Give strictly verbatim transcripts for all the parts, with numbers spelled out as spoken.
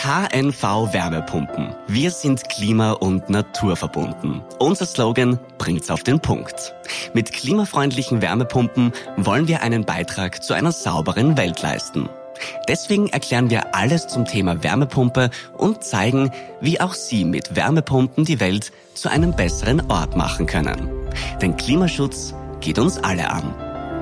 K N V Wärmepumpen. Wir sind klima- und naturverbunden. Unser Slogan bringt's auf den Punkt. Mit klimafreundlichen Wärmepumpen wollen wir einen Beitrag zu einer sauberen Welt leisten. Deswegen erklären wir alles zum Thema Wärmepumpe und zeigen, wie auch Sie mit Wärmepumpen die Welt zu einem besseren Ort machen können. Denn Klimaschutz geht uns alle an.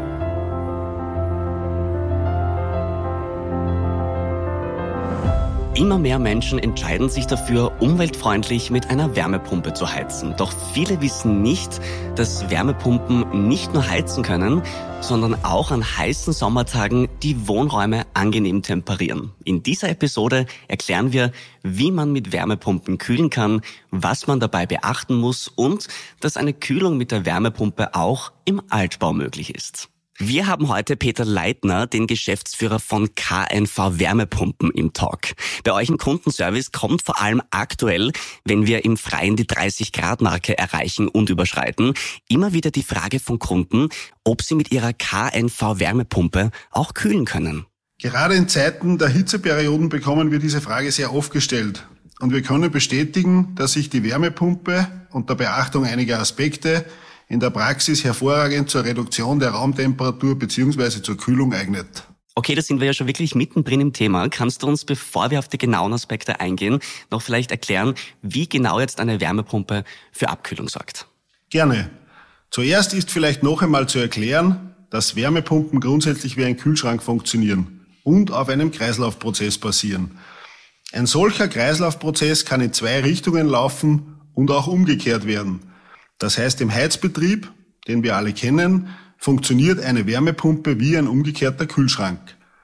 Immer mehr Menschen entscheiden sich dafür, umweltfreundlich mit einer Wärmepumpe zu heizen. Doch viele wissen nicht, dass Wärmepumpen nicht nur heizen können, sondern auch an heißen Sommertagen die Wohnräume angenehm temperieren. In dieser Episode erklären wir, wie man mit Wärmepumpen kühlen kann, was man dabei beachten muss und dass eine Kühlung mit der Wärmepumpe auch im Altbau möglich ist. Wir haben heute Peter Leitner, den Geschäftsführer von K N V Wärmepumpen im Talk. Bei euch im Kundenservice kommt vor allem aktuell, wenn wir im Freien die dreißig Grad Marke erreichen und überschreiten, immer wieder die Frage von Kunden, ob sie mit ihrer K N V Wärmepumpe auch kühlen können. Gerade in Zeiten der Hitzeperioden bekommen wir diese Frage sehr oft gestellt. Und wir können bestätigen, dass sich die Wärmepumpe unter Beachtung einiger Aspekte in der Praxis hervorragend zur Reduktion der Raumtemperatur bzw. zur Kühlung eignet. Okay, da sind wir ja schon wirklich mittendrin im Thema. Kannst du uns, bevor wir auf die genauen Aspekte eingehen, noch vielleicht erklären, wie genau jetzt eine Wärmepumpe für Abkühlung sorgt? Gerne. Zuerst ist vielleicht noch einmal zu erklären, dass Wärmepumpen grundsätzlich wie ein Kühlschrank funktionieren und auf einem Kreislaufprozess basieren. Ein solcher Kreislaufprozess kann in zwei Richtungen laufen und auch umgekehrt werden. Das heißt, im Heizbetrieb, den wir alle kennen, funktioniert eine Wärmepumpe wie ein umgekehrter Kühlschrank.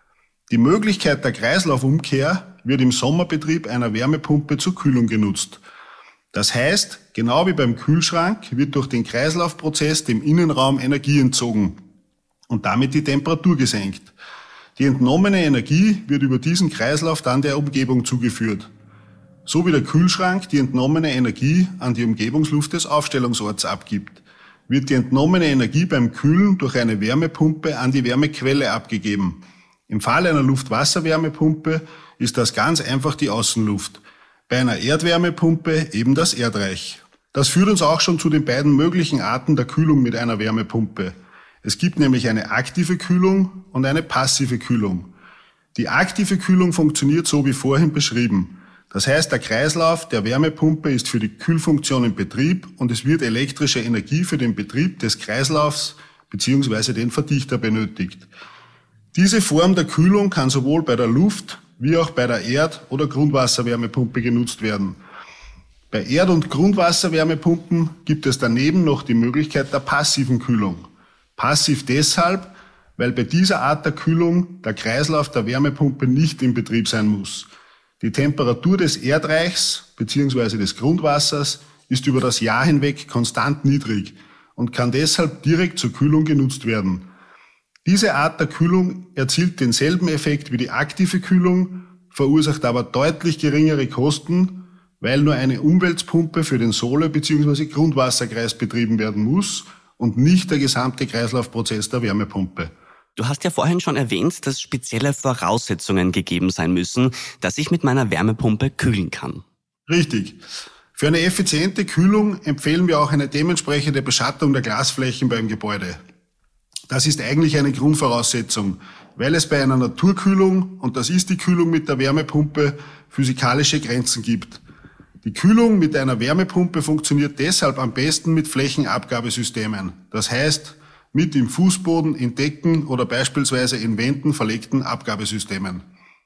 Die Möglichkeit der Kreislaufumkehr wird im Sommerbetrieb einer Wärmepumpe zur Kühlung genutzt. Das heißt, genau wie beim Kühlschrank wird durch den Kreislaufprozess dem Innenraum Energie entzogen und damit die Temperatur gesenkt. Die entnommene Energie wird über diesen Kreislauf dann der Umgebung zugeführt. So wie der Kühlschrank die entnommene Energie an die Umgebungsluft des Aufstellungsorts abgibt, wird die entnommene Energie beim Kühlen durch eine Wärmepumpe an die Wärmequelle abgegeben. Im Fall einer Luft-Wasser-Wärmepumpe ist das ganz einfach die Außenluft. Bei einer Erdwärmepumpe eben das Erdreich. Das führt uns auch schon zu den beiden möglichen Arten der Kühlung mit einer Wärmepumpe. Es gibt nämlich eine aktive Kühlung und eine passive Kühlung. Die aktive Kühlung funktioniert so wie vorhin beschrieben. Das heißt, der Kreislauf der Wärmepumpe ist für die Kühlfunktion in Betrieb und es wird elektrische Energie für den Betrieb des Kreislaufs bzw. den Verdichter benötigt. Diese Form der Kühlung kann sowohl bei der Luft- wie auch bei der Erd- oder Grundwasserwärmepumpe genutzt werden. Bei Erd- und Grundwasserwärmepumpen gibt es daneben noch die Möglichkeit der passiven Kühlung. Passiv deshalb, weil bei dieser Art der Kühlung der Kreislauf der Wärmepumpe nicht in Betrieb sein muss. Die Temperatur des Erdreichs bzw. des Grundwassers ist über das Jahr hinweg konstant niedrig und kann deshalb direkt zur Kühlung genutzt werden. Diese Art der Kühlung erzielt denselben Effekt wie die aktive Kühlung, verursacht aber deutlich geringere Kosten, weil nur eine Umwälzpumpe für den Sohle- bzw. Grundwasserkreis betrieben werden muss und nicht der gesamte Kreislaufprozess der Wärmepumpe. Du hast ja vorhin schon erwähnt, dass spezielle Voraussetzungen gegeben sein müssen, dass ich mit meiner Wärmepumpe kühlen kann. Richtig. Für eine effiziente Kühlung empfehlen wir auch eine dementsprechende Beschattung der Glasflächen beim Gebäude. Das ist eigentlich eine Grundvoraussetzung, weil es bei einer Naturkühlung, und das ist die Kühlung mit der Wärmepumpe, physikalische Grenzen gibt. Die Kühlung mit einer Wärmepumpe funktioniert deshalb am besten mit Flächenabgabesystemen. Das heißt, mit im Fußboden, in Decken oder beispielsweise in Wänden verlegten Abgabesystemen.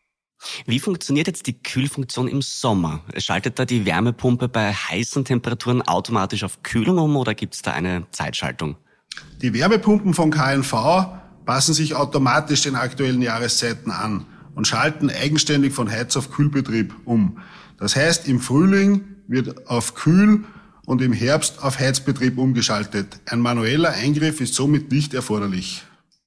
Wie funktioniert jetzt die Kühlfunktion im Sommer? Schaltet da die Wärmepumpe bei heißen Temperaturen automatisch auf Kühlung um oder gibt es da eine Zeitschaltung? Die Wärmepumpen von K N V passen sich automatisch den aktuellen Jahreszeiten an und schalten eigenständig von Heiz- auf Kühlbetrieb um. Das heißt, im Frühling wird auf Kühl- und im Herbst auf Heizbetrieb umgeschaltet. Ein manueller Eingriff ist somit nicht erforderlich.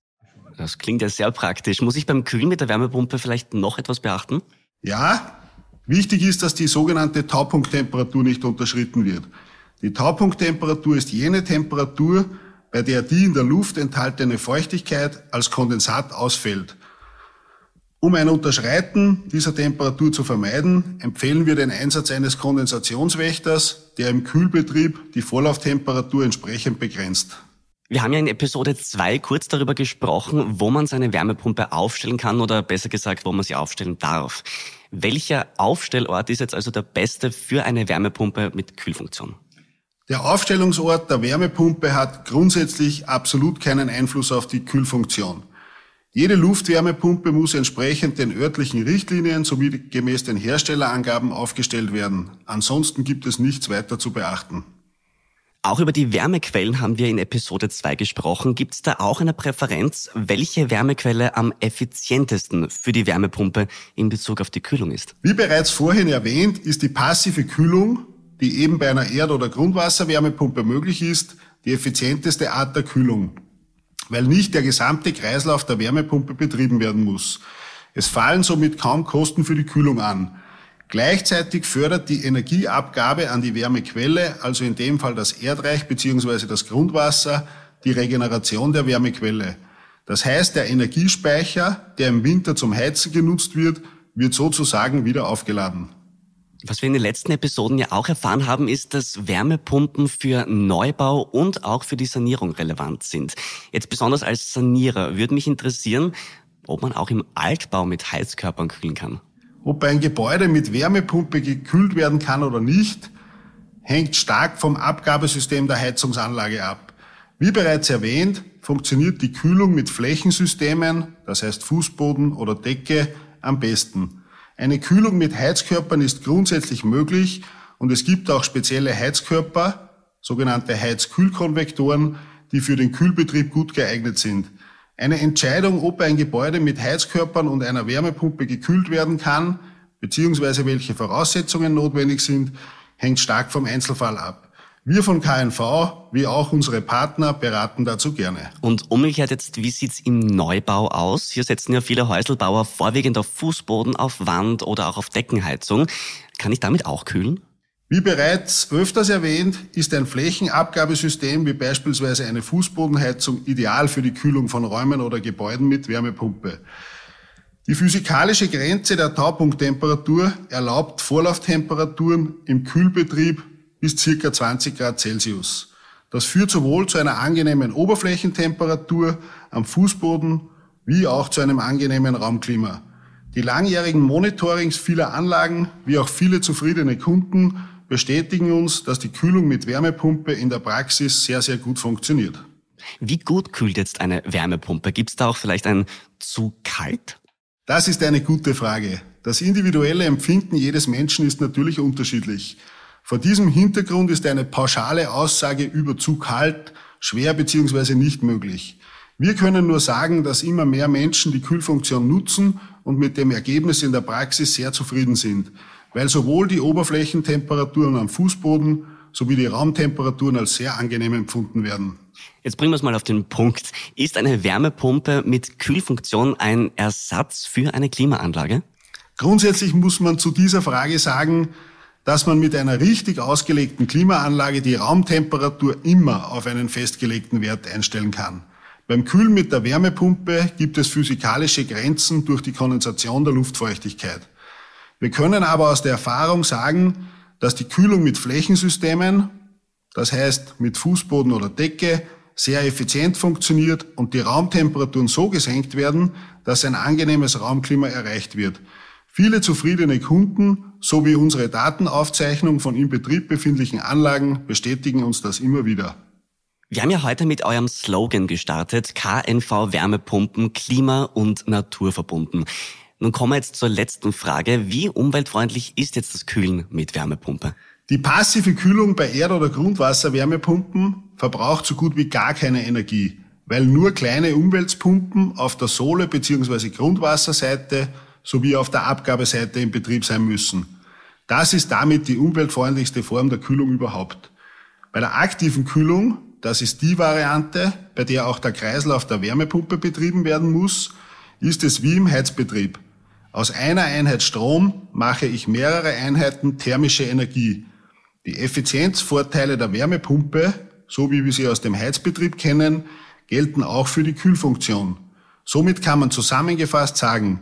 Das klingt ja sehr praktisch. Muss ich beim Kühlen mit der Wärmepumpe vielleicht noch etwas beachten? Ja, wichtig ist, dass die sogenannte Taupunkttemperatur nicht unterschritten wird. Die Taupunkttemperatur ist jene Temperatur, bei der die in der Luft enthaltene Feuchtigkeit als Kondensat ausfällt. Um ein Unterschreiten dieser Temperatur zu vermeiden, empfehlen wir den Einsatz eines Kondensationswächters, der im Kühlbetrieb die Vorlauftemperatur entsprechend begrenzt. Wir haben ja in Episode zwei kurz darüber gesprochen, wo man seine Wärmepumpe aufstellen kann oder besser gesagt, wo man sie aufstellen darf. Welcher Aufstellort ist jetzt also der beste für eine Wärmepumpe mit Kühlfunktion? Der Aufstellungsort der Wärmepumpe hat grundsätzlich absolut keinen Einfluss auf die Kühlfunktion. Jede Luftwärmepumpe muss entsprechend den örtlichen Richtlinien sowie gemäß den Herstellerangaben aufgestellt werden. Ansonsten gibt es nichts weiter zu beachten. Auch über die Wärmequellen haben wir in Episode zwei gesprochen. Gibt es da auch eine Präferenz, welche Wärmequelle am effizientesten für die Wärmepumpe in Bezug auf die Kühlung ist? Wie bereits vorhin erwähnt, ist die passive Kühlung, die eben bei einer Erd- oder Grundwasserwärmepumpe möglich ist, die effizienteste Art der Kühlung, weil nicht der gesamte Kreislauf der Wärmepumpe betrieben werden muss. Es fallen somit kaum Kosten für die Kühlung an. Gleichzeitig fördert die Energieabgabe an die Wärmequelle, also in dem Fall das Erdreich bzw. das Grundwasser, die Regeneration der Wärmequelle. Das heißt, der Energiespeicher, der im Winter zum Heizen genutzt wird, wird sozusagen wieder aufgeladen. Was wir in den letzten Episoden ja auch erfahren haben, ist, dass Wärmepumpen für Neubau und auch für die Sanierung relevant sind. Jetzt besonders als Sanierer würde mich interessieren, ob man auch im Altbau mit Heizkörpern kühlen kann. Ob ein Gebäude mit Wärmepumpe gekühlt werden kann oder nicht, hängt stark vom Abgabesystem der Heizungsanlage ab. Wie bereits erwähnt, funktioniert die Kühlung mit Flächensystemen, das heißt Fußboden oder Decke, am besten. Eine Kühlung mit Heizkörpern ist grundsätzlich möglich und es gibt auch spezielle Heizkörper, sogenannte Heizkühlkonvektoren, die für den Kühlbetrieb gut geeignet sind. Eine Entscheidung, ob ein Gebäude mit Heizkörpern und einer Wärmepumpe gekühlt werden kann, beziehungsweise welche Voraussetzungen notwendig sind, hängt stark vom Einzelfall ab. Wir von K N V, wie auch unsere Partner, beraten dazu gerne. Und umgekehrt jetzt, wie sieht's im Neubau aus? Hier setzen ja viele Häuselbauer vorwiegend auf Fußboden, auf Wand oder auch auf Deckenheizung. Kann ich damit auch kühlen? Wie bereits öfters erwähnt, ist ein Flächenabgabesystem wie beispielsweise eine Fußbodenheizung ideal für die Kühlung von Räumen oder Gebäuden mit Wärmepumpe. Die physikalische Grenze der Taupunkttemperatur erlaubt Vorlauftemperaturen im Kühlbetrieb bis ca. zwanzig Grad Celsius. Das führt sowohl zu einer angenehmen Oberflächentemperatur am Fußboden wie auch zu einem angenehmen Raumklima. Die langjährigen Monitorings vieler Anlagen wie auch viele zufriedene Kunden bestätigen uns, dass die Kühlung mit Wärmepumpe in der Praxis sehr, sehr gut funktioniert. Wie gut kühlt jetzt eine Wärmepumpe? Gibt es da auch vielleicht ein zu kalt? Das ist eine gute Frage. Das individuelle Empfinden jedes Menschen ist natürlich unterschiedlich. Vor diesem Hintergrund ist eine pauschale Aussage über zu kalt schwer bzw. nicht möglich. Wir können nur sagen, dass immer mehr Menschen die Kühlfunktion nutzen und mit dem Ergebnis in der Praxis sehr zufrieden sind, weil sowohl die Oberflächentemperaturen am Fußboden sowie die Raumtemperaturen als sehr angenehm empfunden werden. Jetzt bringen wir es mal auf den Punkt. Ist eine Wärmepumpe mit Kühlfunktion ein Ersatz für eine Klimaanlage? Grundsätzlich muss man zu dieser Frage sagen, dass man mit einer richtig ausgelegten Klimaanlage die Raumtemperatur immer auf einen festgelegten Wert einstellen kann. Beim Kühlen mit der Wärmepumpe gibt es physikalische Grenzen durch die Kondensation der Luftfeuchtigkeit. Wir können aber aus der Erfahrung sagen, dass die Kühlung mit Flächensystemen, das heißt mit Fußboden oder Decke, sehr effizient funktioniert und die Raumtemperaturen so gesenkt werden, dass ein angenehmes Raumklima erreicht wird. Viele zufriedene Kunden sowie unsere Datenaufzeichnung von im Betrieb befindlichen Anlagen bestätigen uns das immer wieder. Wir haben ja heute mit eurem Slogan gestartet, K N V Wärmepumpen, Klima- und Natur verbunden. Nun kommen wir jetzt zur letzten Frage. Wie umweltfreundlich ist jetzt das Kühlen mit Wärmepumpe? Die passive Kühlung bei Erd- oder Grundwasserwärmepumpen verbraucht so gut wie gar keine Energie, weil nur kleine Umwälzpumpen auf der Sohle- bzw. Grundwasserseite sowie auf der Abgabeseite im Betrieb sein müssen. Das ist damit die umweltfreundlichste Form der Kühlung überhaupt. Bei der aktiven Kühlung, das ist die Variante, bei der auch der Kreislauf der Wärmepumpe betrieben werden muss, ist es wie im Heizbetrieb. Aus einer Einheit Strom mache ich mehrere Einheiten thermische Energie. Die Effizienzvorteile der Wärmepumpe, so wie wir sie aus dem Heizbetrieb kennen, gelten auch für die Kühlfunktion. Somit kann man zusammengefasst sagen,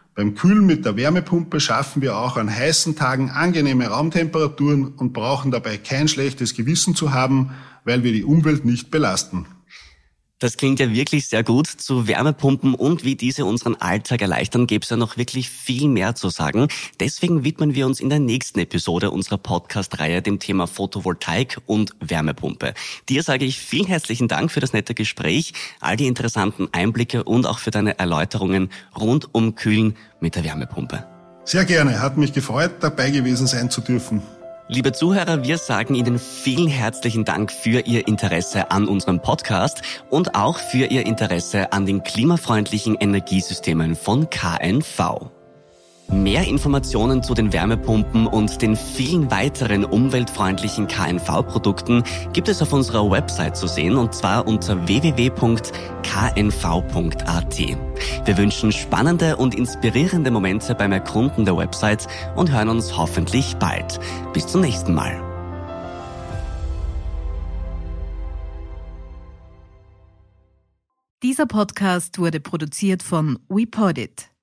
Beim Kühlen mit der Wärmepumpe schaffen wir auch an heißen Tagen angenehme Raumtemperaturen und brauchen dabei kein schlechtes Gewissen zu haben, weil wir die Umwelt nicht belasten. Das klingt ja wirklich sehr gut. Zu Wärmepumpen und wie diese unseren Alltag erleichtern, gäbe es ja noch wirklich viel mehr zu sagen. Deswegen widmen wir uns in der nächsten Episode unserer Podcast-Reihe dem Thema Photovoltaik und Wärmepumpe. Dir sage ich vielen herzlichen Dank für das nette Gespräch, all die interessanten Einblicke und auch für deine Erläuterungen rund um Kühlen mit der Wärmepumpe. Sehr gerne, hat mich gefreut, dabei gewesen sein zu dürfen. Liebe Zuhörer, wir sagen Ihnen vielen herzlichen Dank für Ihr Interesse an unserem Podcast und auch für Ihr Interesse an den klimafreundlichen Energiesystemen von K N V. Mehr Informationen zu den Wärmepumpen und den vielen weiteren umweltfreundlichen K N V-Produkten gibt es auf unserer Website zu sehen, und zwar unter w w w punkt k n v punkt a t. Wir wünschen spannende und inspirierende Momente beim Erkunden der Website und hören uns hoffentlich bald. Bis zum nächsten Mal. Dieser Podcast wurde produziert von WePodit.